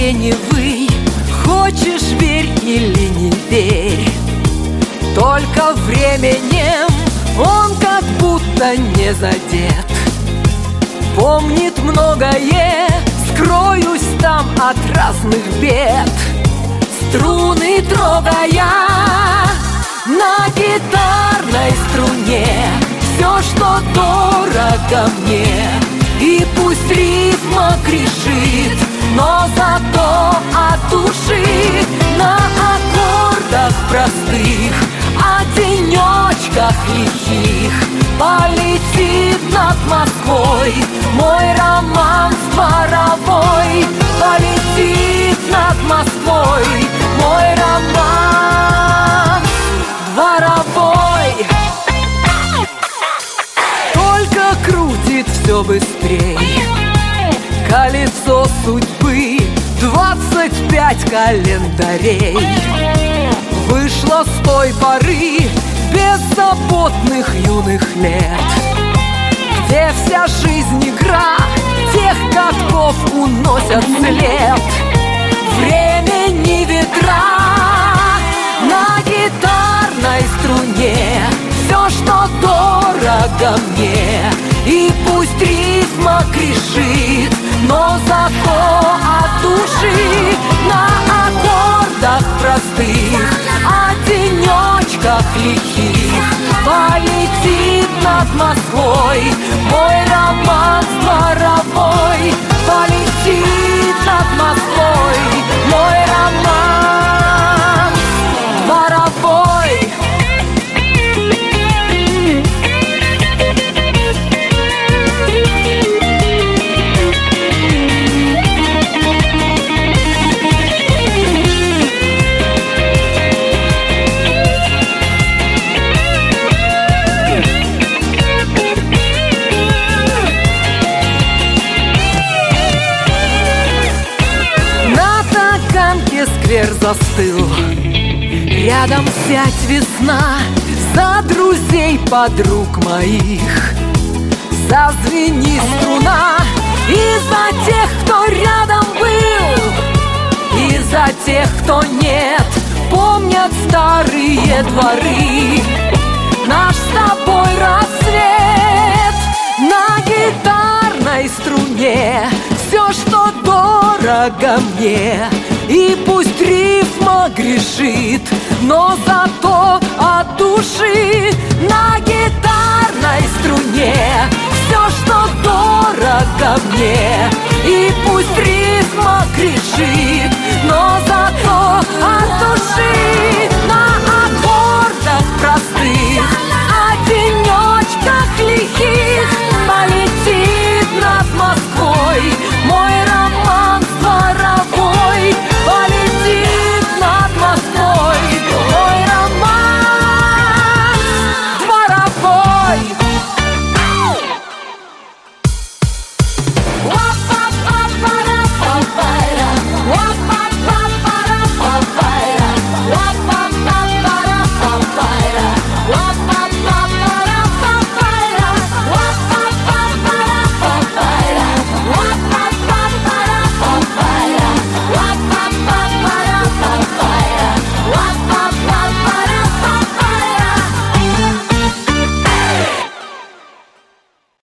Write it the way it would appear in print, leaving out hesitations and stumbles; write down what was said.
сиреневый, хочешь верь или не верь, только временем он как будто не задет. Помнит многое, скроюсь там от разных бед. Струны трогая на гитарной струне, все, что дорого мне. И пусть рифма кричит, но зато от души. На аккордах простых, о денечках лихих полетит над Москвой мой романс дворовой. Полетит над Москвой мой романс дворовой. Только крутит все быстрей колесо судьбы, 25 календарей. Вышло с той поры беззаботных юных лет, где вся жизнь игра, тех катков уносят след. Времени ветра на гитарной струне, все, что дорого мне. И пусть рифма кричит, но зато от души. На аккордах простых, о денечках лихих полетит над Москвой мой романс дворовой. Полетит над Москвой мой романс дворовой. Сквер застыл, рядом сядь, весна, за друзей, подруг моих. Зазвени струна и за тех, кто рядом был, и за тех, кто нет, помнят старые дворы. Наш с тобой рассвет на гитарной струне, все, что дорого мне. И пусть рифма грешит, но зато от души. На гитарной струне все, что дорого мне. И пусть рифма грешит,